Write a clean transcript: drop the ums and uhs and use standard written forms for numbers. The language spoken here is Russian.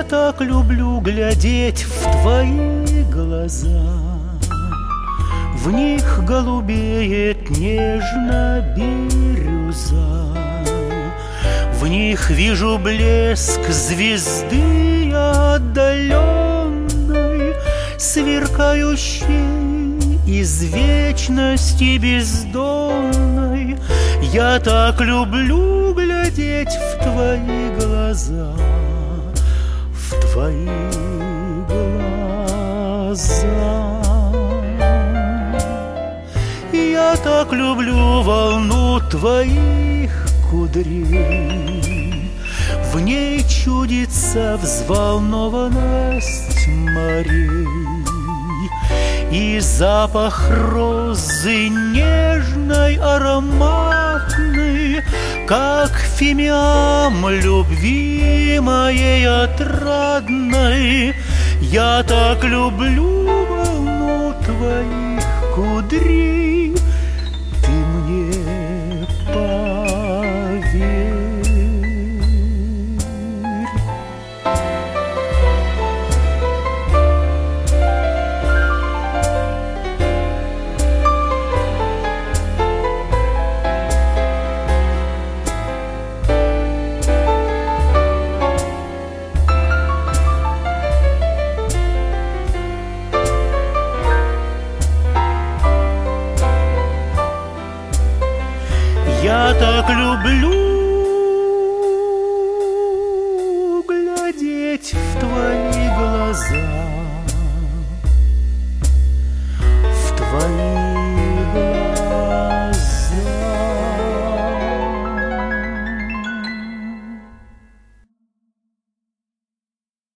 так люблю глядеть в твои глаза. В них голубеет нежно бирюза, в них вижу блеск звезды отдаленной, сверкающей из вечности бездонной. Я так люблю глядеть в твои глаза, в твои глаза. Я так люблю волну твоих кудрей, в ней чудится взволнованность морей, и запах розы нежной, ароматной, как фимиам любви моей отрадной. Я так люблю волну твоих кудрей, ты мне поверь. Я так люблю